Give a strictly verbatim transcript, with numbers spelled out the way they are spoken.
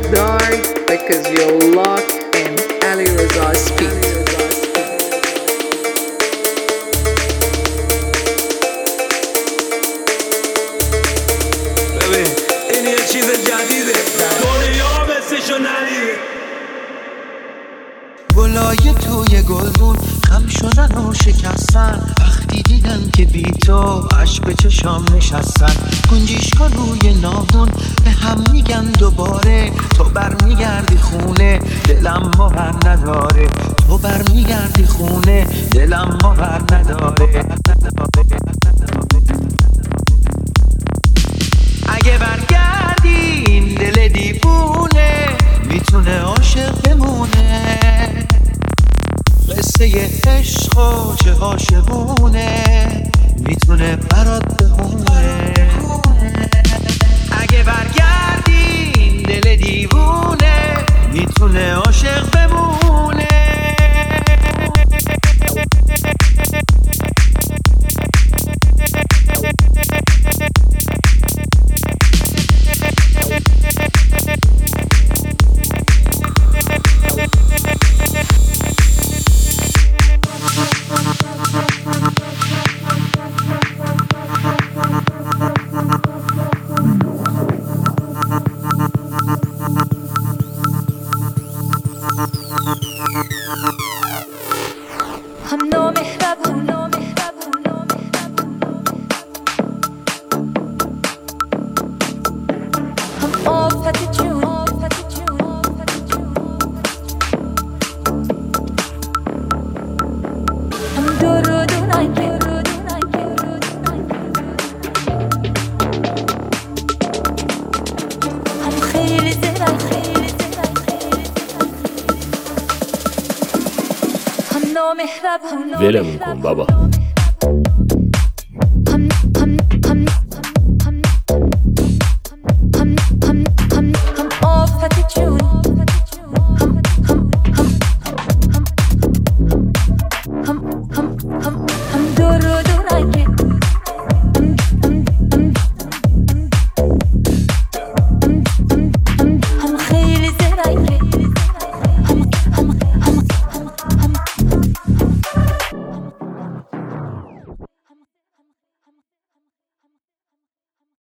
dark because you're locked in Ali Reza's speed. این یه چیز جدیده دنیا مثلشو ندیده گلای توی گلدون خم شدن و شکستن وقتی دیدن که بی تو عشق به چشام نشستن گنجیشکا روی ناهون به هم میگن دوباره تو برمیگردی خونه دلم باور نداره تو برمیگردی خونه دلم باور نداره اگه برگردی این دل دیوونه میتونه عاشق بمونه قصه عشق و چه عاشقونه میتونه برات بهونه اگه برگردی این دل دیوونه میتونه عاشق بمونه हम नो मेहरब हम नो मेहरब हम नो मेहरब हम आफत चून आफत चून आफत चून हम दुरूद नाइके दुरूद नाइके दुरूद नाइके हम खैर ज़रा खैर ज़रा खैर हम नो मेहरब हम नो ولمون کن بابا हम हम हम हम हम हम हम हम आफत चून हम हम हम हम हम हम हम